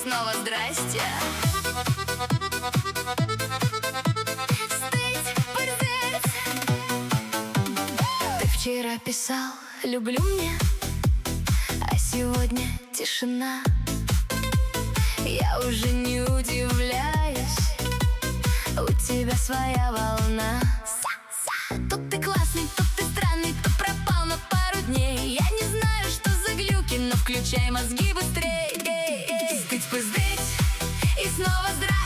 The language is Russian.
снова здрасте. Стыть, пырдеть. Ты вчера писал «люблю меня», а сегодня тишина. Я уже не удивляюсь, у тебя своя волна. Тут ты классный, тут ты странный, то пропал на пару дней. Я не знаю, что за глюки, но включай мозги быстрей. Стыть, пыздыть и снова здрасте.